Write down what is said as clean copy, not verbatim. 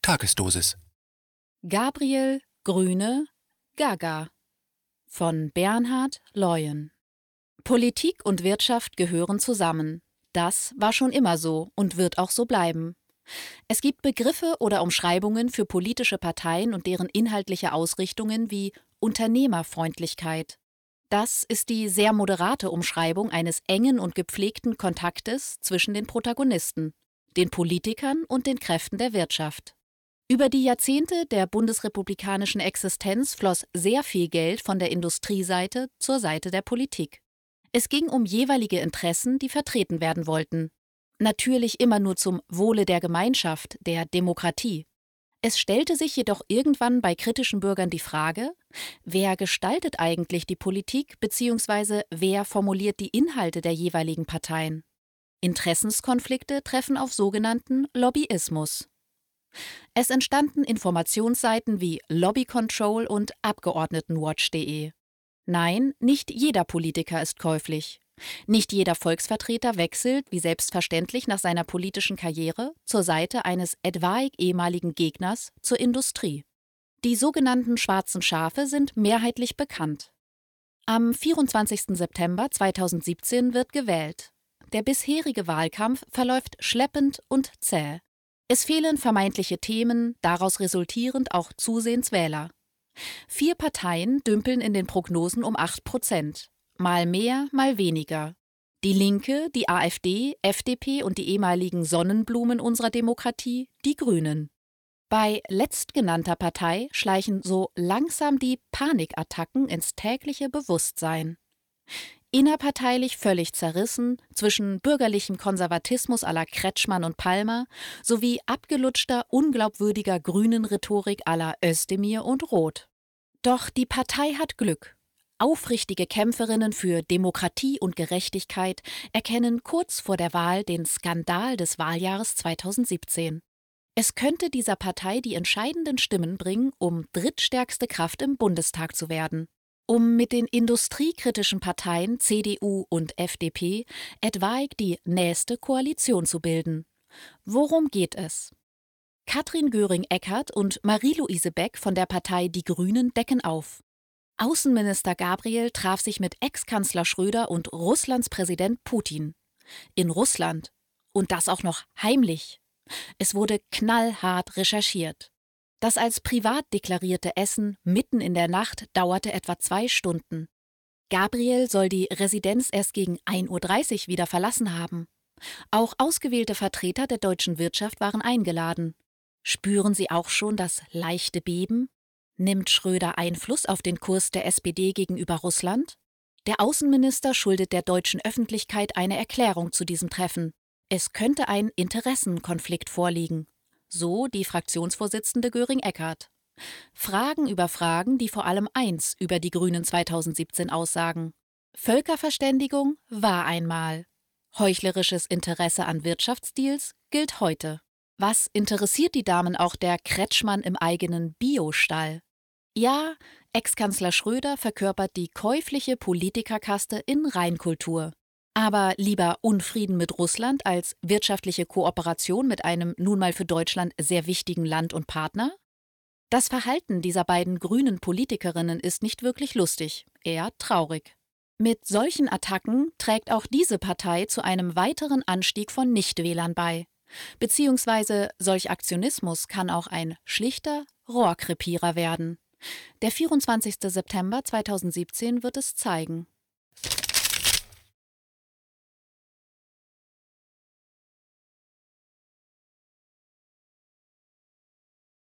Tagesdosis. Gabriel Grüne Gaga von Bernhard Leuen. Politik und Wirtschaft gehören zusammen. Das war schon immer so und wird auch so bleiben. Es gibt Begriffe oder Umschreibungen für politische Parteien und deren inhaltliche Ausrichtungen wie Unternehmerfreundlichkeit. Das ist die sehr moderate Umschreibung eines engen und gepflegten Kontaktes zwischen den Protagonisten, den Politikern und den Kräften der Wirtschaft. Über die Jahrzehnte der bundesrepublikanischen Existenz floss sehr viel Geld von der Industrieseite zur Seite der Politik. Es ging um jeweilige Interessen, die vertreten werden wollten. Natürlich immer nur zum Wohle der Gemeinschaft, der Demokratie. Es stellte sich jedoch irgendwann bei kritischen Bürgern die Frage, wer gestaltet eigentlich die Politik bzw. wer formuliert die Inhalte der jeweiligen Parteien? Interessenskonflikte treffen auf sogenannten Lobbyismus. Es entstanden Informationsseiten wie Lobbycontrol und Abgeordnetenwatch.de. Nein, nicht jeder Politiker ist käuflich. Nicht jeder Volksvertreter wechselt, wie selbstverständlich nach seiner politischen Karriere, zur Seite eines etwaig ehemaligen Gegners zur Industrie. Die sogenannten schwarzen Schafe sind mehrheitlich bekannt. Am 24. September 2017 wird gewählt. Der bisherige Wahlkampf verläuft schleppend und zäh. Es fehlen vermeintliche Themen, daraus resultierend auch zusehends Wähler. 4 Parteien dümpeln in den Prognosen um 8%. Mal mehr, mal weniger. Die Linke, die AfD, FDP und die ehemaligen Sonnenblumen unserer Demokratie, die Grünen. Bei letztgenannter Partei schleichen so langsam die Panikattacken ins tägliche Bewusstsein. Innerparteilich völlig zerrissen, zwischen bürgerlichem Konservatismus à la Kretschmann und Palmer sowie abgelutschter, unglaubwürdiger grünen Rhetorik à la Özdemir und Roth. Doch die Partei hat Glück. Aufrichtige Kämpferinnen für Demokratie und Gerechtigkeit erkennen kurz vor der Wahl den Skandal des Wahljahres 2017. Es könnte dieser Partei die entscheidenden Stimmen bringen, um drittstärkste Kraft im Bundestag zu werden. Um mit den industriekritischen Parteien CDU und FDP etwaig die nächste Koalition zu bilden. Worum geht es? Katrin Göring-Eckardt und Marie-Louise Beck von der Partei Die Grünen decken auf. Außenminister Gabriel traf sich mit Ex-Kanzler Schröder und Russlands Präsident Putin. In Russland. Und das auch noch heimlich. Es wurde knallhart recherchiert. Das als privat deklarierte Essen mitten in der Nacht dauerte etwa 2 Stunden. Gabriel soll die Residenz erst gegen 1:30 Uhr wieder verlassen haben. Auch ausgewählte Vertreter der deutschen Wirtschaft waren eingeladen. Spüren Sie auch schon das leichte Beben? Nimmt Schröder Einfluss auf den Kurs der SPD gegenüber Russland? Der Außenminister schuldet der deutschen Öffentlichkeit eine Erklärung zu diesem Treffen. Es könnte ein Interessenkonflikt vorliegen. So die Fraktionsvorsitzende Göring-Eckardt. Fragen über Fragen, die vor allem eins über die Grünen 2017 aussagen. Völkerverständigung war einmal. Heuchlerisches Interesse an Wirtschaftsdeals gilt heute. Was interessiert die Damen auch der Kretschmann im eigenen Biostall? Ja, Ex-Kanzler Schröder verkörpert die käufliche Politikerkaste in Reinkultur. Aber lieber Unfrieden mit Russland als wirtschaftliche Kooperation mit einem nun mal für Deutschland sehr wichtigen Land und Partner? Das Verhalten dieser beiden grünen Politikerinnen ist nicht wirklich lustig, eher traurig. Mit solchen Attacken trägt auch diese Partei zu einem weiteren Anstieg von Nichtwählern bei. Beziehungsweise solch Aktionismus kann auch ein schlichter Rohrkrepierer werden. Der 24. September 2017 wird es zeigen.